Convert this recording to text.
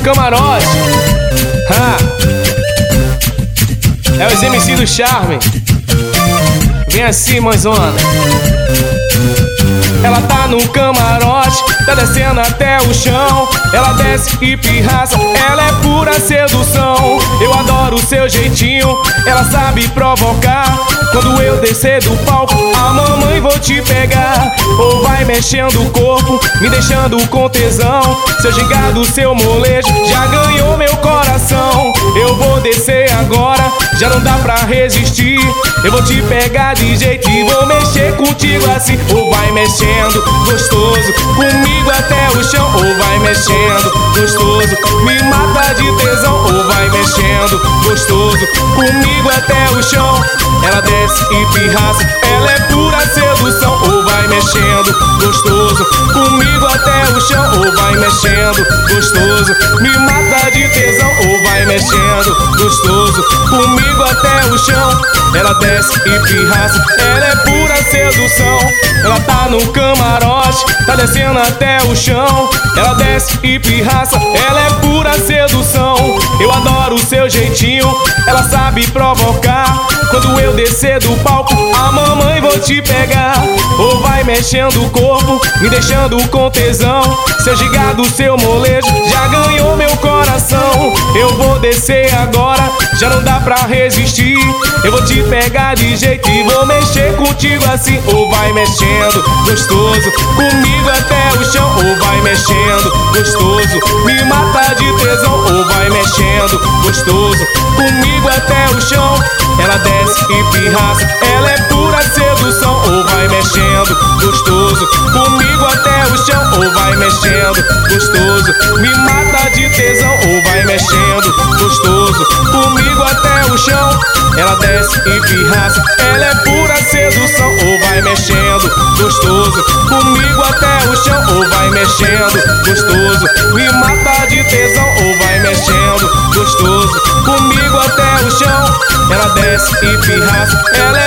camarote. É os MC do Charme. Vem assim, mãezona. Ela tá no camarote, tá descendo até o chão. Ela desce e pirraça, ela é pura sedução. Eu adoro o seu jeitinho, ela sabe provocar. Quando eu descer do palco, a mamãe vou te pegar. Ou vai mexendo o corpo, me deixando com tesão. Seu gingado, seu molejo, já ganhou meu coração. Eu vou descer agora, já não dá pra resistir. Eu vou te pegar de jeito e vou mexer contigo assim. Ou vai mexendo, gostoso, comigo até o chão. Ou vai mexendo, gostoso, me mata de tesão. Ou vai mexendo, gostoso, comigo até o chão. Ela desce e pirraça, ela é pura sedução. Ou vai mexendo, gostoso, comigo até o chão. Ou vai mexendo, gostoso, me mata de tesão. Ou vai mexendo, gostoso, comigo até o chão. Ela desce e pirraça, ela é pura sedução. Ela tá no camarote, tá descendo até o chão. Ela desce e pirraça, ela é pura sedução. Eu adoro o seu jeitinho, ela sabe provocar. Quando eu descer do palco, a mamãe vou te pegar. Ou vai mexendo o corpo, me deixando com tesão. Seu gigado, seu molejo, já ganhou meu coração. Eu vou descer agora, já não dá pra resistir. Eu vou te pegar de jeito e vou mexer contigo assim. Ou vai mexendo, gostoso, comigo até o chão. Ou vai mexendo, gostoso, me mata de tesão. Ou vai mexendo, gostoso, comigo até o chão. Ela desce e pirraça, ela é pura sedução. Ou vai mexendo, gostoso, comigo até o chão. Ou vai mexendo, gostoso, me mata de tesão. Ou vai mexendo, gostoso, comigo até o chão. Ela desce e pirraça, ela é pura sedução. Ou vai mexendo, gostoso, comigo até o chão. Ou vai mexendo, gostoso, me mata de tesão. Ou vai mexendo, gostoso, comigo até o chão. Ela desce e pirraça, ela